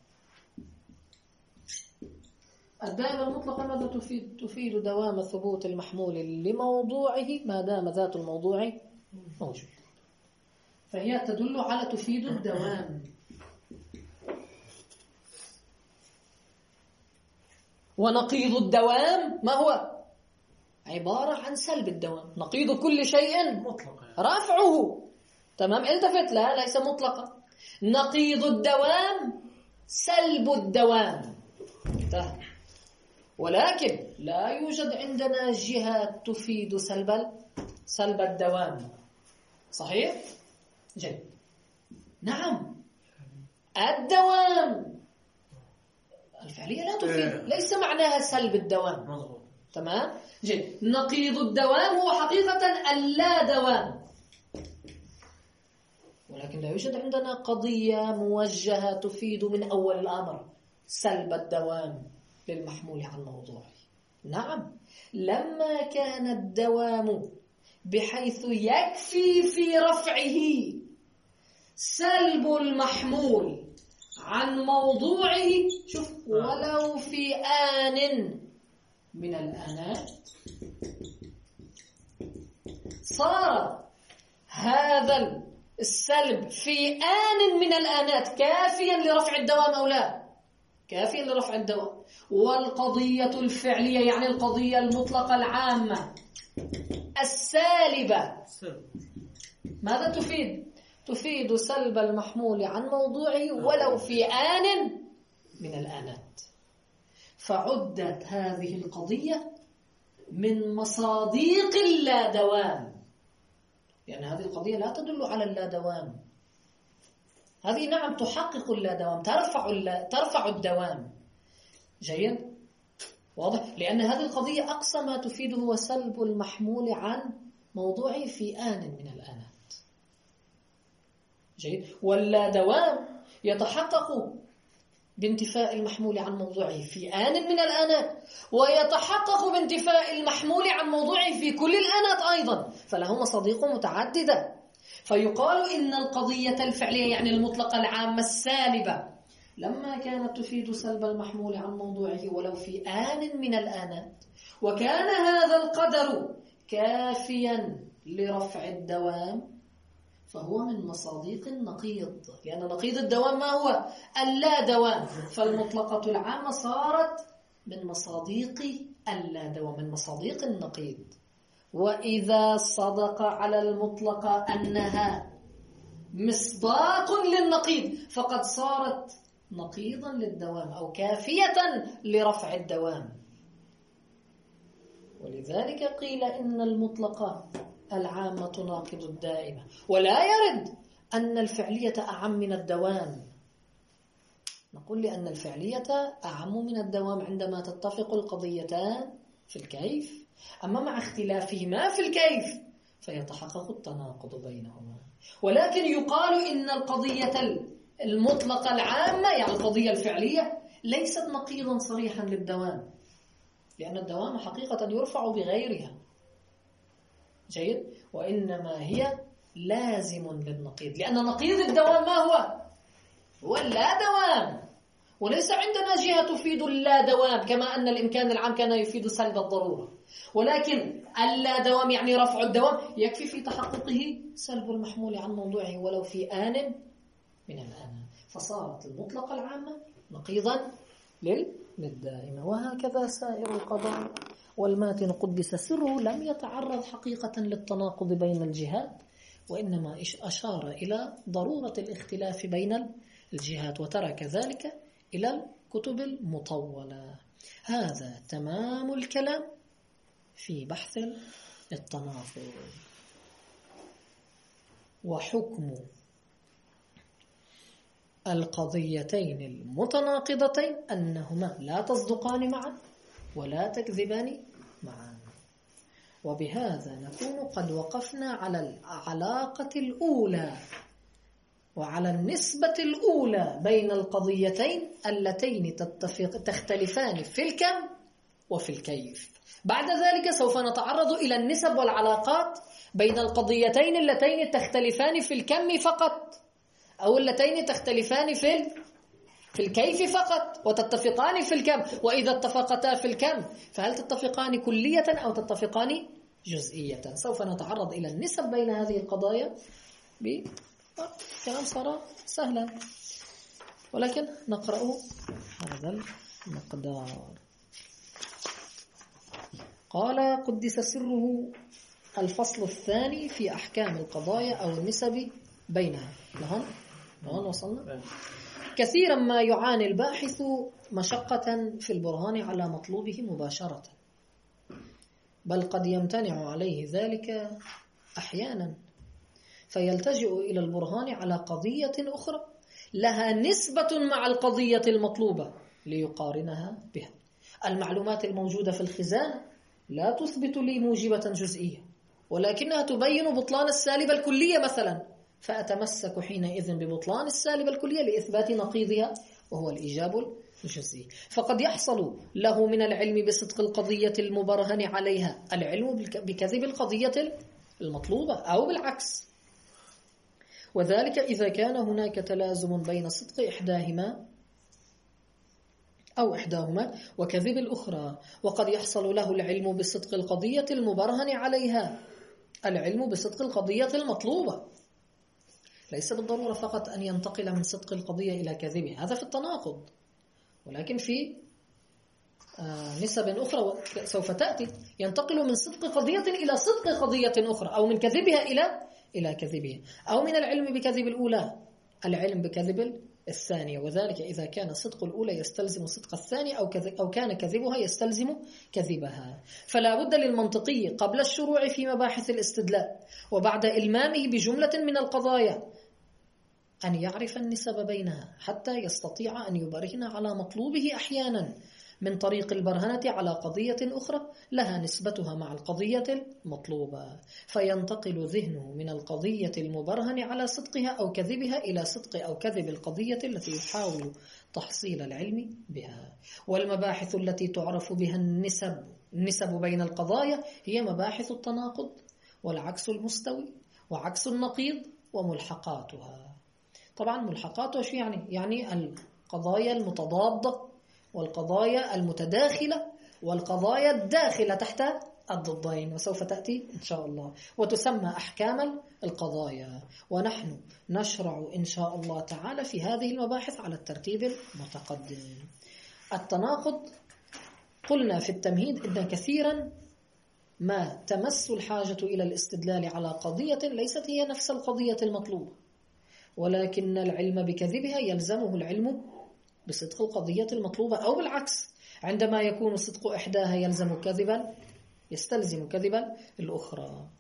الدائمة المطلقة ماذا تفيد؟ تفيد دوام ثبوت المحمول لموضوعه ما دام ذات الموضوع موجود، فهي تدل على تفيد الدوام. ونقيض الدوام ما هو؟ عبارة عن سلب الدوام. نقيض كل شيء
مطلق
رفعه. تمام، التفت. لا، ليس مطلقا. نقيض الدوام سلب الدوام. انتهى. ولكن لا يوجد عندنا جهة تفيد سلب سلب الدوام. صحيح؟ جيد. نعم، الدوام الفعلية لا تفيد، ليس معناها سلب الدوام. تمام؟ جيد. نقيض الدوام هو حقيقة اللا دوام، ولكن لا يوجد عندنا قضية موجهة تفيد من أول الأمر سلب الدوام للمحمول عن موضوعه. نعم، لما كان الدوام بحيث يكفي في رفعه سلب المحمول عن موضوعه، شوف، ولو في آن من الآنات، صار هذا السلب في آن من الآنات كافيا لرفع الدوام أو لا؟ كافيا لرفع الدوام. والقضية الفعلية يعني القضية المطلقة العامة السالبة ماذا تفيد؟ تفيد سلب المحمول عن موضوعه ولو في آن من الآنات. فعدت هذه القضية من مصاديق اللا دوام، لأن يعني هذه القضية لا تدل على اللا دوام. هذه نعم تحقق اللا دوام، ترفع اللا ترفع الدوام. جيد؟ واضح؟ لأن هذه القضية أقصى ما تفيده هو سلب المحمول عن موضوعه في آن من الآنات. جيد؟ واللا دوام يتحقق بانتفاء المحمول عن موضوعه في آن من الآنات، ويتحقق بانتفاء المحمول عن موضوعه في كل الآنات أيضا، فله مصاديق متعددة. فيقال إن القضية الفعلية يعني المطلقة العامة السالبة لما كانت تفيد سلب المحمول عن موضوعه ولو في آن من الآنات، وكان هذا القدر كافيا لرفع الدوام، فهو من مصاديق النقيض، لأن نقيض الدوام ما هو؟ اللا دوام. فالمطلقة العامة صارت من مصاديق اللا دوام، من مصاديق النقيض. وإذا صدق على المطلقة أنها مصداق للنقيض فقد صارت نقيضا للدوام أو كافية لرفع الدوام. ولذلك قيل إن المطلقة العامة تناقض الدائمة، ولا يرد أن الفعلية أعم من الدوام. نقول لأن الفعلية أعم من الدوام عندما تتفق القضيتان في الكيف، أما مع اختلافهما في الكيف فيتحقق التناقض بينهما. ولكن يقال إن القضية المطلقة العامة يعني القضية الفعلية ليست نقيضا صريحا للدوام، لأن الدوام حقيقة يرفع بغيرها، جيد، وإنما هي لازم للنقيض، لأن نقيض الدوام ما هو؟ هو اللا دوام، وليس عندنا جهة تفيد اللا دوام كما أن الإمكان العام كان يفيد سلب الضرورة، ولكن اللا دوام يعني رفع الدوام يكفي في تحققه سلب المحمول عن موضوعه ولو في آن من الآن، فصارت المطلقة العامة نقيضا للدائمة. وهكذا سائر القضايا. والماتن قدس سره لم يتعرض حقيقة للتناقض بين الجهات، وإنما أشار إلى ضرورة الاختلاف بين الجهات، وترك ذلك إلى الكتب المطولة. هذا تمام الكلام في بحث التناقض. وحكم القضيتين المتناقضتين أنهما لا تصدقان معا ولا تكذبان معا. وبهذا نكون قد وقفنا على العلاقة الأولى وعلى النسبة الأولى بين القضيتين اللتين تتفق تختلفان في الكم وفي الكيف. بعد ذلك سوف نتعرض إلى النسب والعلاقات بين القضيتين اللتين تختلفان في الكم فقط، أو اللتين تختلفان في في الكيف فقط وتتفقان في الكم. وإذا اتفقتا في الكم فهل تتفقان كلية أو تتفقان جزئية؟ سوف نتعرض إلى النسب بين هذه القضايا. كلام صار سهلا، ولكن نقرأ هذا المقدار. قال قدس سره الفصل الثاني في أحكام القضايا أو النسب بينها. لهم لهم وصلنا. كثيرا ما يعاني الباحث مشقة في البرهان على مطلوبه مباشرة، بل قد يمتنع عليه ذلك أحيانا، فيلتجئ إلى البرهان على قضية أخرى لها نسبة مع القضية المطلوبة ليقارنها بها. المعلومات الموجودة في الخزانة لا تثبت لي موجبة جزئية، ولكنها تبين بطلان السالبة الكلية مثلا، فأتمسك حينئذ ببطلان السالبة الكلية لإثبات نقيضها وهو الإيجاب الجزئي. فقد يحصل له من العلم بصدق القضية المبرهن عليها العلم بكذب القضية المطلوبة أو بالعكس، وذلك إذا كان هناك تلازم بين صدق إحداهما أو إحداهما وكذب الأخرى. وقد يحصل له العلم بصدق القضية المبرهن عليها العلم بصدق القضية المطلوبة، ليس بالضرورة فقط أن ينتقل من صدق القضية إلى كذبها، هذا في التناقض، ولكن في نسب أخرى سوف تأتي ينتقل من صدق قضية إلى صدق قضية أخرى، أو من كذبها إلى إلى كذبها، أو من العلم بكذب الأولى العلم بكذب الثانية، وذلك إذا كان صدق الأولى يستلزم صدق الثانية أو أو كان كذبها يستلزم كذبها. فلا بد للمنطقي قبل الشروع في مباحث الاستدلال وبعد إلمامه بجملة من القضايا أن يعرف النسب بينها حتى يستطيع أن يبرهن على مطلوبه أحيانا من طريق البرهنة على قضية أخرى لها نسبتها مع القضية المطلوبة، فينتقل ذهنه من القضية المبرهن على صدقها أو كذبها إلى صدق أو كذب القضية التي يحاول تحصيل العلم بها. والمباحث التي تعرف بها النسب النسب بين القضايا هي مباحث التناقض والعكس المستوي وعكس النقيض وملحقاتها. طبعا ملحقاتها شو يعني؟ يعني القضايا المتضادة والقضايا المتداخلة والقضايا الداخلة تحت الضدين، وسوف تأتي إن شاء الله وتسمى أحكام القضايا. ونحن نشرع إن شاء الله تعالى في هذه المباحث على الترتيب المتقدم. التناقض قلنا في التمهيد إن كثيرا ما تمس الحاجة إلى الاستدلال على قضية ليست هي نفس القضية المطلوبة، ولكن العلم بكذبها يلزمه العلم بصدق القضية المطلوبة، أو بالعكس عندما يكون صدق إحداها يلزم كذبا يستلزم كذبا الأخرى.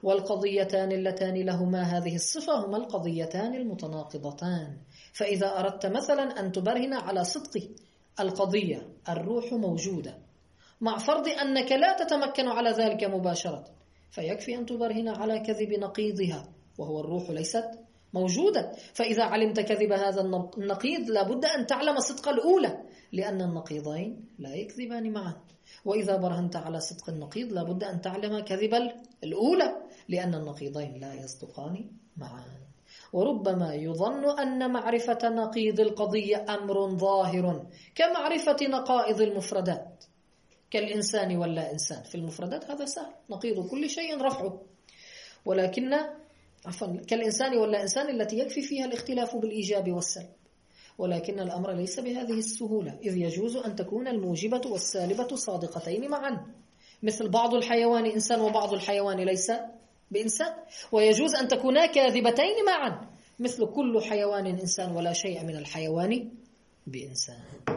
والقضيتان اللتان لهما هذه الصفة هما القضيتان المتناقضتان. فإذا أردت مثلا أن تبرهن على صدق القضية الروح موجودة، مع فرض أنك لا تتمكن على ذلك مباشرة، فيكفي أن تبرهن على كذب نقيضها وهو الروح ليست موجودة. فإذا علمت كذب هذا النقيض لابد أن تعلم صدق الأولى، لأن النقيضين لا يكذبان معا. وإذا برهنت على صدق النقيض لابد أن تعلم كذب الأولى، لأن النقيضين لا يصدقان معا. وربما يظن أن معرفة نقيض القضية أمر ظاهر كمعرفة نقائض المفردات كالإنسان واللا إنسان. في المفردات هذا سهل، نقيض كل شيء رفعه، ولكن عفوا كالإنسان واللا إنسان التي يكفي فيها الاختلاف بالإيجاب والسلب. ولكن الأمر ليس بهذه السهولة، إذ يجوز أن تكون الموجبة والسالبة صادقتين معا، مثل بعض الحيوان إنسان وبعض الحيوان ليس بإنسان. ويجوز أن تكونا كاذبتين معا، مثل كل حيوان إنسان ولا شيء من الحيوان بإنسان.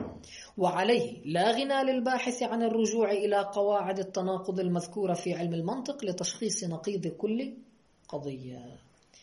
وعليه لا غنى للباحث عن الرجوع إلى قواعد التناقض المذكورة في علم المنطق لتشخيص نقيض كل قضية.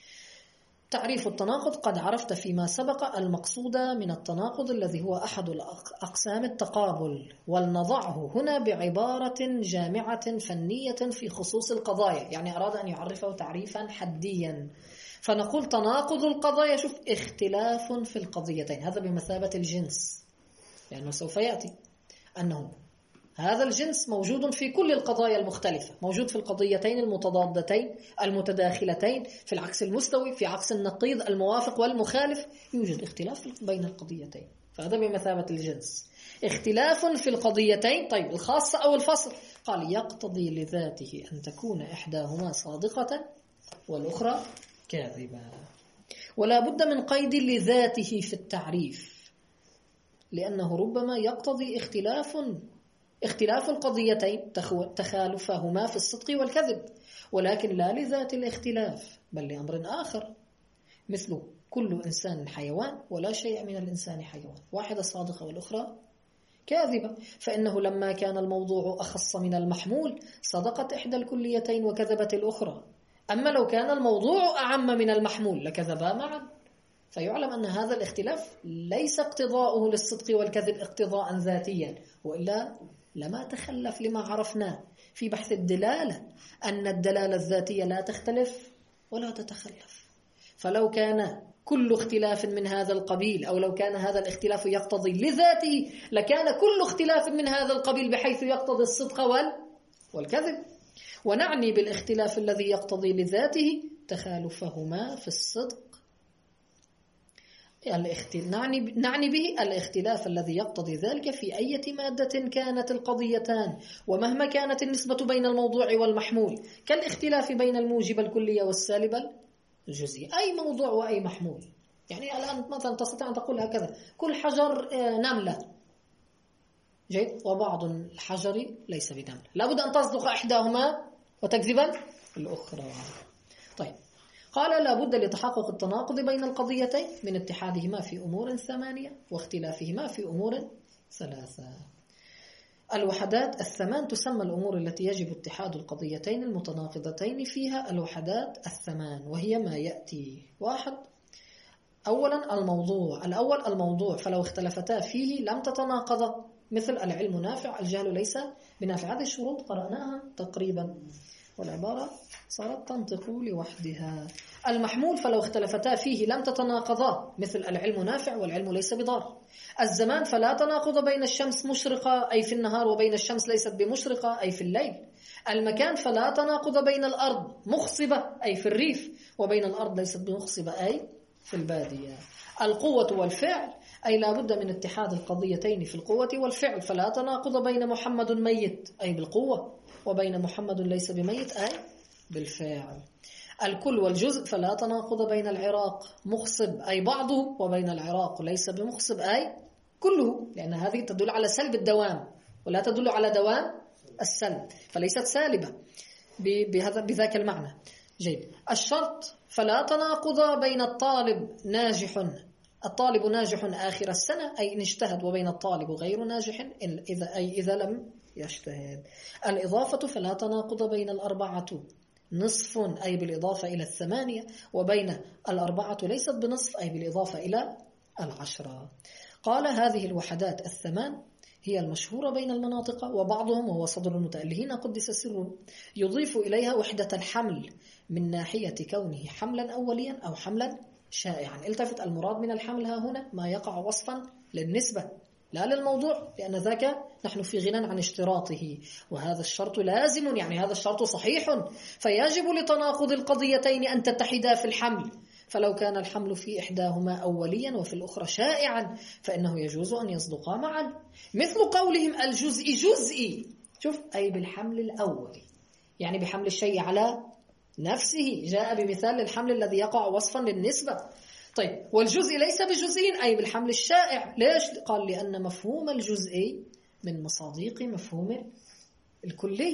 تعريف التناقض قد عرفت فيما سبق المقصود من التناقض الذي هو أحد أقسام التقابل، ولنضعه هنا بعبارة جامعة فنية في خصوص القضايا، يعني أراد أن يعرفه تعريفا حديا. فنقول تناقض القضايا، شوف، اختلاف في القضيتين، هذا بمثابة الجنس، لأنه سوف يأتي أنه هذا الجنس موجود في كل القضايا المختلفة، موجود في القضيتين المتضادتين المتداخلتين، في العكس المستوي، في عكس النقيض الموافق والمخالف، يوجد اختلاف بين القضيتين، فهذا بمثابة الجنس. اختلاف في القضيتين، طيب الخاصة أو الفصل؟ قال يقتضي لذاته أن تكون إحداهما صادقة والأخرى كاذبة. ولا بد من قيد لذاته في التعريف، لأنه ربما يقتضي اختلاف اختلاف القضيتين تخالفهما في الصدق والكذب، ولكن لا لذات الاختلاف بل لأمر آخر، مثل كل إنسان حيوان ولا شيء من الإنسان حيوان، واحدة صادقة والأخرى كاذبة. فإنه لما كان الموضوع أخص من المحمول صدقت إحدى الكليتين وكذبت الأخرى، أما لو كان الموضوع أعم من المحمول لكذبا معا. فيعلم أن هذا الاختلاف ليس اقتضاؤه للصدق والكذب اقتضاء ذاتيا، وإلا لما تخلف لما عرفناه في بحث الدلالة، أن الدلالة الذاتية لا تختلف ولا تتخلف. فلو كان كل اختلاف من هذا القبيل، أو لو كان هذا الاختلاف يقتضي لذاته، لكان كل اختلاف من هذا القبيل بحيث يقتضي الصدق والكذب. ونعني بالاختلاف الذي يقتضي لذاته تخالفهما في الصدق، نعني نعني به الاختلاف الذي يقتضي ذلك في أي مادة كانت القضيتان، ومهما كانت النسبة بين الموضوع والمحمول، كالاختلاف بين الموجب الكلية والسالب الجزئي، أي موضوع وأي محمول. يعني الآن مثلا تستطيع أن تقول هكذا: كل حجر نملة، جيد، وبعض الحجر ليس بنملة، لابد أن تصدق إحداهما وتكذب الأخرى. طيب، قال لابد لتحقق التناقض بين القضيتين من اتحادهما في أمور ثمانية واختلافهما في أمور ثلاثة. الوحدات الثمان تسمى الأمور التي يجب اتحاد القضيتين المتناقضتين فيها الوحدات الثمان، وهي ما يأتي: واحد، أولا الموضوع، الأول الموضوع، فلو اختلفتا فيه لم تتناقضا، مثل العلم نافع الجهل ليس بنافع. هذه الشروط قرأناها تقريبا والعبارة صارت تنطق لوحدها. المحمول فلو اختلفتا فيه لم تتناقضا، مثل العلم نافع والعلم ليس بضار. الزمان فلا تناقض بين الشمس مشرقة أي في النهار وبين الشمس ليست بمشرقة أي في الليل. المكان فلا تناقض بين الأرض مخصبة أي في الريف وبين الأرض ليست بمخصبة أي في البادية. القوة والفعل أي لا بد من اتحاد القضيتين في القوة والفعل، فلا تناقض بين محمد ميت أي بالقوة وبين محمد ليس بميت أي بالفعل. الكل والجزء فلا تناقض بين العراق مخصب أي بعضه وبين العراق ليس بمخصب أي كله، لأن هذه تدل على سلب الدوام ولا تدل على دوام السلب، فليست سالبة بهذا بذاك المعنى. جيد. الشرط فلا تناقض بين الطالب ناجح الطالب ناجح آخر السنة أي إن اجتهد، وبين الطالب غير ناجح إذا أي إذا لم يجتهد. الإضافة فلا تناقض بين الأربعة نصف أي بالإضافة إلى الثمانية، وبين الأربعة ليست بنصف أي بالإضافة إلى العشرة. قال هذه الوحدات الثمان هي المشهورة بين المناطق، وبعضهم وهو صدر المتألهين قدس سره يضيف إليها وحدة الحمل من ناحية كونه حملا أوليا أو حملا شائعا. التفت، المراد من الحمل ها هنا ما يقع وصفا للنسبة لا للموضوع، لأن ذاك نحن في غنى عن اشتراطه، وهذا الشرط لازم، يعني هذا الشرط صحيح، فيجب لتناقض القضيتين أن تتحدا في الحمل. فلو كان الحمل في إحداهما أوليا وفي الأخرى شائعا فإنه يجوز أن يصدقا معا، مثل قولهم الجزء جزئي، شوف، أي بالحمل الأولي، يعني بحمل الشيء على نفسه، جاء بمثال للحمل الذي يقع وصفا للنسبة. طيب، والجزء ليس بجزئي أي بالحمل الشائع. ليش؟ قال لأن مفهوم الجزئي من مصادق مفهوم الكلي،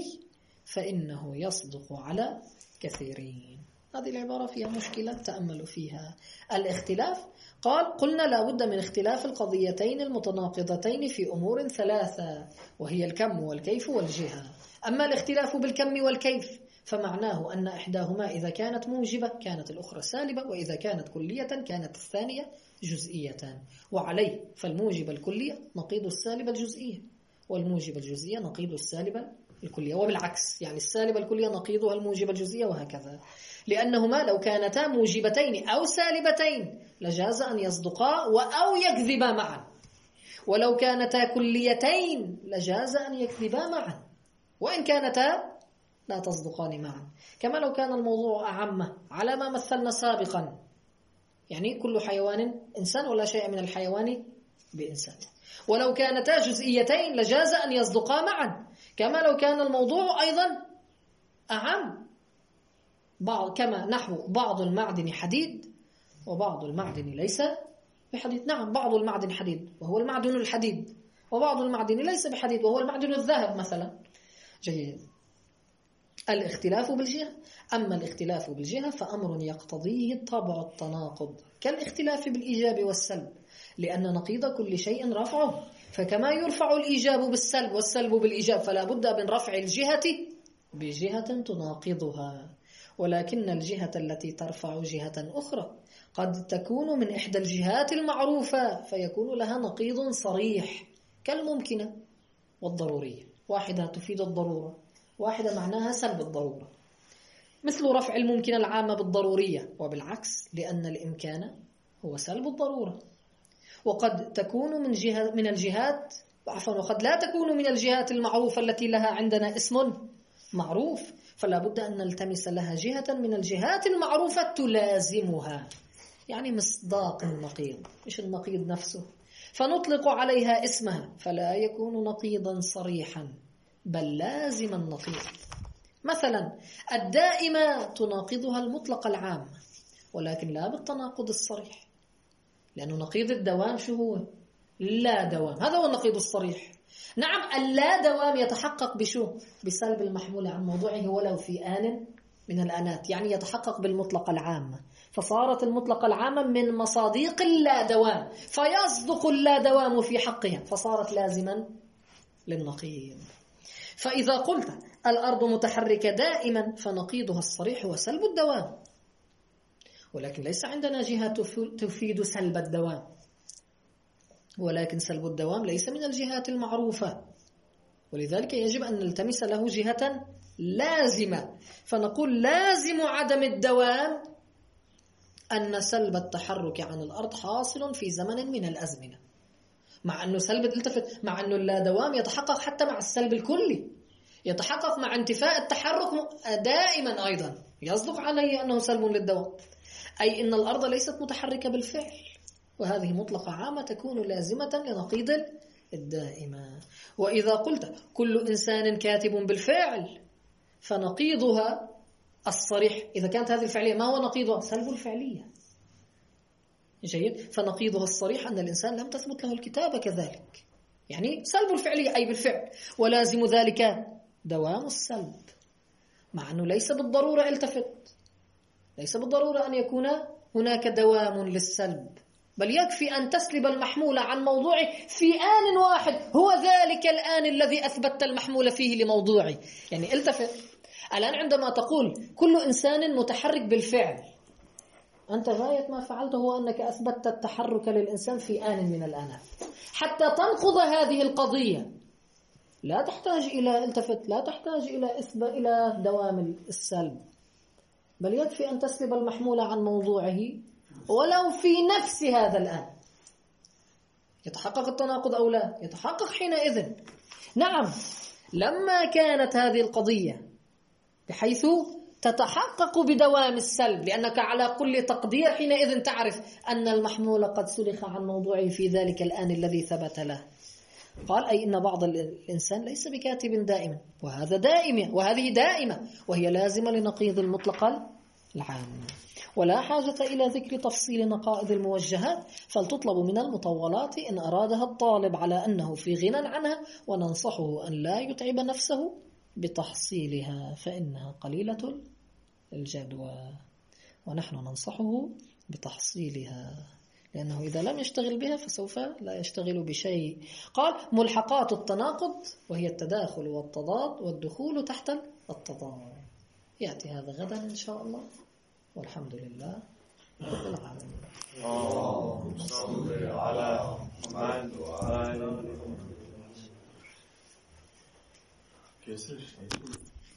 فإنه يصدق على كثيرين. هذه العبارة فيها مشكلة، تأملوا فيها. الاختلاف، قال قلنا لا بد من اختلاف القضيتين المتناقضتين في أمور ثلاثة، وهي الكم والكيف والجهة. أما الاختلاف بالكم والكيف فمعناه أن إحداهما إذا كانت موجبة كانت الأخرى سالبة، وإذا كانت كلية كانت الثانية جزئية. وعليه فالموجب الكلية نقيض السالبة الجزئية، والموجب الجزئية نقيض السالبة الكلية، وبالعكس، يعني السالبة الكلية نقيضها الموجب الجزئية، وهكذا. لأنهما لو كانتا موجبتين أو سالبتين لجاز أن يصدقا أو يكذبا معا، ولو كانتا كليتين لجاز أن يكذبا معا، وإن كانتا لا تصدقان معا. كما لو كان الموضوع أعم على ما مثلنا سابقا، يعني كل حيوان إنسان ولا شيء من الحيوان بإنسان. ولو كانتا جزئيتين لجاز أن يصدقا معا، كما لو كان الموضوع أيضا أعم، بعض كما نحو بعض المعدن حديد وبعض المعدن ليس بحديد. نعم، بعض المعدن حديد وهو المعدن الحديد، وبعض المعدن ليس بحديد وهو المعدن الذهب مثلا. جيد. الاختلاف بالجهة. أما الاختلاف بالجهة فأمر يقتضيه طبع التناقض، كالاختلاف بالإيجاب والسلب، لأن نقيض كل شيء رفعه، فكما يرفع الإيجاب بالسلب والسلب بالإيجاب فلا بد من رفع الجهة بجهة تناقضها. ولكن الجهة التي ترفع جهة أخرى قد تكون من إحدى الجهات المعروفة فيكون لها نقيض صريح، كالممكنة والضرورية. واحدة تفيد الضرورة، واحدة معناها سلب الضرورة، مثل رفع الممكنة العامة بالضرورية، وبالعكس، لأن الإمكان هو سلب الضرورة. وقد تكون من جهة من الجهات عفوا وقد لا تكون من الجهات المعروفة التي لها عندنا اسم معروف، فلا بد أن نلتمس لها جهة من الجهات المعروفة تلازمها، يعني مصداق النقيض، مش النقيض نفسه، فنطلق عليها اسمها، فلا يكون نقيضا صريحا بل لازم النقيض. مثلا الدائمة تناقضها المطلق العام، ولكن لا بالتناقض الصريح، لأنه نقيض الدوام شو هو؟ لا دوام، هذا هو النقيض الصريح. نعم، اللا دوام يتحقق بشو؟ بسلب المحمول عن موضوعه ولو في آن من الآنات، يعني يتحقق بالمطلق العام، فصارت المطلق العامة من مصادق اللا دوام، فيصدق اللا دوام في حقها، فصارت لازما للنقيض. فإذا قلت الأرض متحركة دائما فنقيضها الصريح هو سلب الدوام، ولكن ليس عندنا جهة تفيد سلب الدوام، ولكن سلب الدوام ليس من الجهات المعروفة، ولذلك يجب أن نلتمس له جهة لازمة. فنقول لازم عدم الدوام أن سلب التحرك عن الأرض حاصل في زمن من الأزمنة، مع أنه سلب التفت مع أنه اللا دوام يتحقق حتى مع السلب الكلي، يتحقق مع انتفاء التحرك دائما أيضا، يصدق عليه أنه سلب للدوام، أي أن الأرض ليست متحركة بالفعل، وهذه مطلقة عامة تكون لازمة لنقيض الدائمة. وإذا قلت كل إنسان كاتب بالفعل فنقيضها الصريح، إذا كانت هذه الفعلية ما هو نقيضها؟ سلب الفعلية. جيد. فنقيضها الصريح أن الإنسان لم تثبت له الكتابة كذلك، يعني سلب الفعلية أي بالفعل، ولازم ذلك دوام السلب، مع أنه ليس بالضرورة، التفت، ليس بالضرورة أن يكون هناك دوام للسلب، بل يكفي أن تسلب المحمول عن موضوعه في آن واحد، هو ذلك الآن الذي أثبت المحمول فيه لموضوعه. يعني التفت، الآن عندما تقول كل إنسان متحرك بالفعل، أنت غاية ما فعلته هو أنك أثبتت التحرك للإنسان في آن من الآنات. حتى تنقض هذه القضية لا تحتاج إلى التفت، لا تحتاج إلى إثبات إلى دوام السلب، بل يكفي أن تسلب المحمول عن موضوعه ولو في نفس هذا الآن. يتحقق التناقض أو لا؟ يتحقق حينئذ. نعم، لما كانت هذه القضية بحيث تتحقق بدوام السلب، لأنك على كل تقدير حينئذ تعرف أن المحمول قد سلخ عن موضوعه في ذلك الآن الذي ثبت له. قال أي إن بعض الإنسان ليس بكاتب دائما، وهذا دائمة وهذه دائمة، وهي لازمة لنقيض المطلق العام، ولا حاجة إلى ذكر تفصيل نقائض الموجهات، فلتطلب من المطولات إن أرادها الطالب على أنه في غنى عنها، وننصحه أن لا يتعب نفسه بتحصيلها فإنها قليلة الجدوى، ونحن ننصحه بتحصيلها لأنه إذا لم يشتغل بها فسوف لا يشتغل بشيء. قال ملحقات التناقض وهي التداخل والتضاد والدخول تحت التضاد. يأتي هذا غدا إن شاء الله، والحمد لله رب العالمين. اللهم صل على محمد وعلى آله وصحبه.